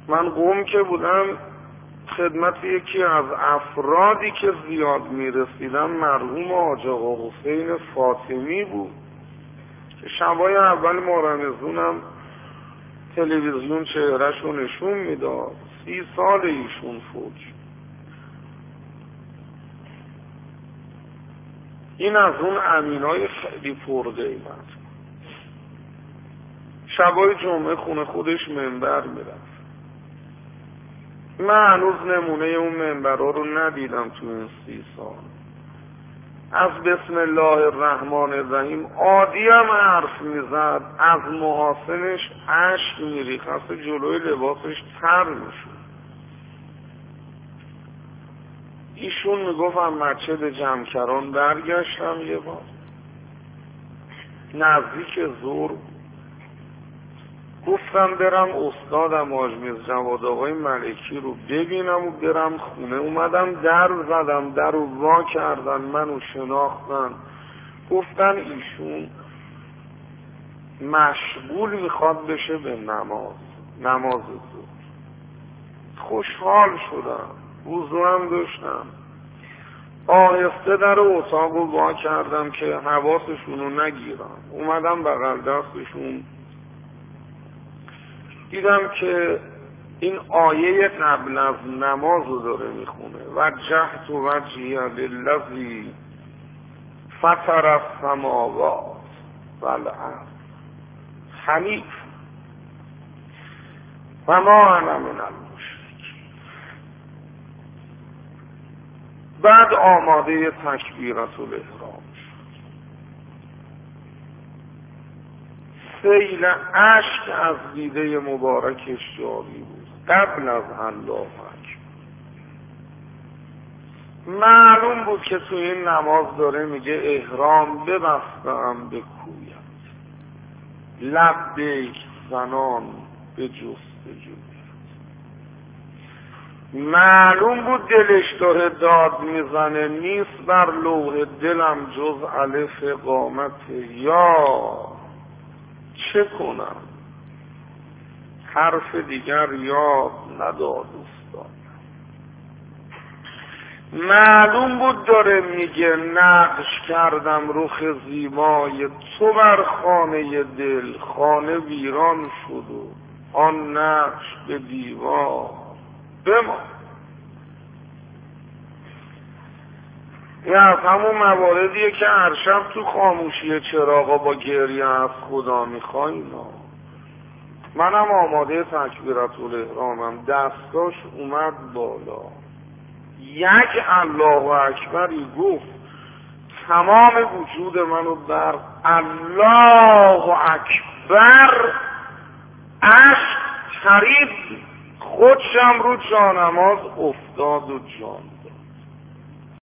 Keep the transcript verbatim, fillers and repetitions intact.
من قم که بودم خدمت یکی از افرادی که زیاد میرسیدم مرحوم حاج آقا حسین فاطمی بود که شبای اول ما رمضونم تلویزیون چهرهشو نشون میداد. سی سال ایشون فوت. این از اون امینای خیلی پرقیمت. شبای جمعه خونه خودش منبر میرفت. من هنوز نمونه اون منبرها رو ندیدم تو این سی سال. از بسم الله الرحمن الرحیم عادی هم حرف میزد، از محاسنش اشک میریخت، اصلا جلوی لباسش تر میشد. ایشون میگفتم مسجد جمکران برگشتم یه بار نزدیک ظهر، گفتم برم استادم حاج میرزا جواد آقای ملکی رو ببینم و برم خونه. اومدم در زدم، در رو وا کردن، منو شناختن، گفتن ایشون مشغول میخواد بشه به نماز نماز ظهر. خوشحال شدم، وضو هم داشتم، آهسته در اتاق رو وا کردم که حواسشون رو نگیرم. اومدم بغل دستشون، دیدم که این آیه قبل از نماز رو داره میخونه. وجهت وجهی للذی فطر السماوات والارض حنیف و ما انا من المشرکین. بعد آماده تکبیرت الاحرام شد. سیل اشک از دیده مبارکش جاری بود قبل از الله اکبر. معلوم بود که تو این نماز داره میگه احرام ببستم به کویت، لبیک زنان به جستجویت. معلوم بود دلش داره داد میزنه، نیست بر لوح دلم جز الف قامت، یا چه کنم؟ حرف دیگر یاد نداد استاد. معلوم بود داره میگه نقش کردم رخ زیبای تو بر خانه دل، خانه ویران شد و آن نقش به دیوار بمان. این از همون مواردیه که هر شب تو خاموشی چراغا با گریه از خدا میخوایم. منم آماده تکبیرت الاحرامم، دستاش اومد بالا، یک الله اکبری گفت، تمام وجود منو در الله اکبر عشق خرید، خودشم رو جانماز افتاد و جان